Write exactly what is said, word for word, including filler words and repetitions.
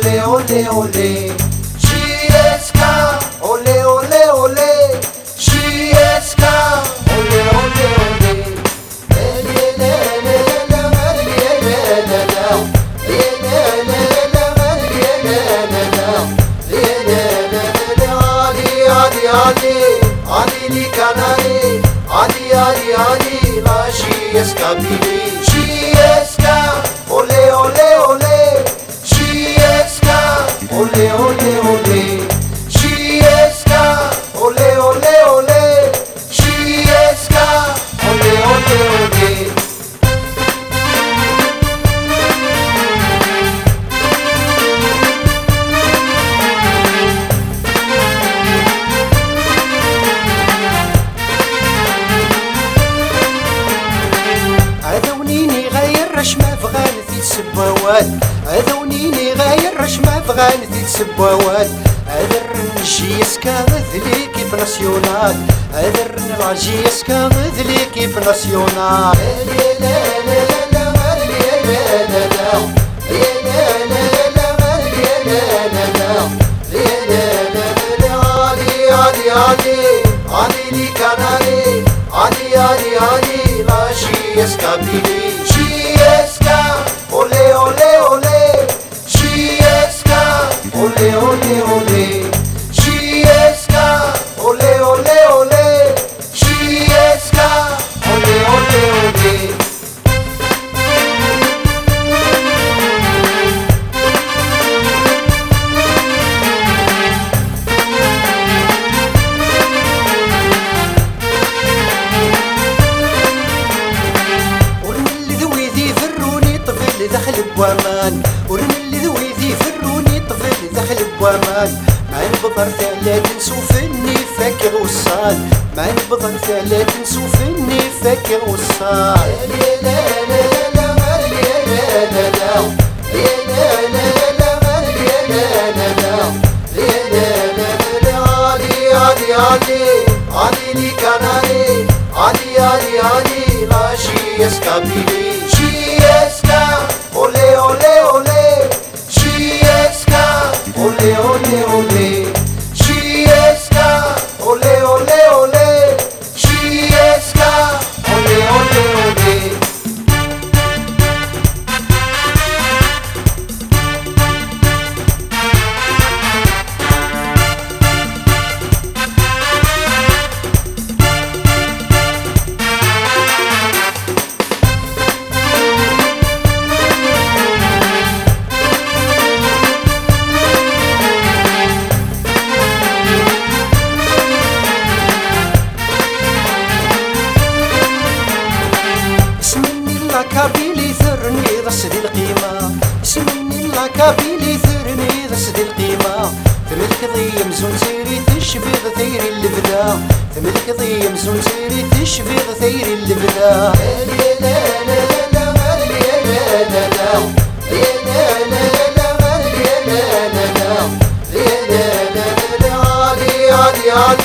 olé olé olé. Chiesca, olé olé olé. Chiesca, olé olé olé. Ali, Ali li kanari, Ali, Ali, Ali, la Chiesca bili. Chiesca, olé olé olé. Chiesca, olé olé olé. Chiesca, olé olé olé. Chiesca, olé olé olé. عذونيني غير رش ما بغان في السبوات. عذونيني غير رش ما بغان في السبوات. عذر الجيس كاغذ ليكيب ناسيونال. عذر العجيس كاغذ ليكيب ناسيونال. عادي عادي عادي لي كناري. عادي عادي عادي لا Chiesca bili. Chiesca, olé olé olé. Chiesca, olé olé olé. Chiesca, olé olé olé. Chiesca, olé olé olé. دخل بوامان ورمي ذوي ذي فروني طفل دخل بوامان. مع البضر ثلاث نسوفني فاكر وصال. مع البضر ثلاث نسوفني فاكر وصال. عادي عادي عادي عادي لي كناري. عادي عادي عادي لا Chiesca bili. Chiesca, olé olé olé. Chiesca, olé olé olé. Chiesca, olé olé olé. Chiesca, olé olé olé. كابيلي ثرني ضسدي القيمة. اسمني لا كابيلي ثرني ضسدي القيمة. ثملك ضيم زون سيري تشفي ثيري اللبدا. ثملك ضيم زون سيري تشفي ثيري اللبدا. عادي عادي عادي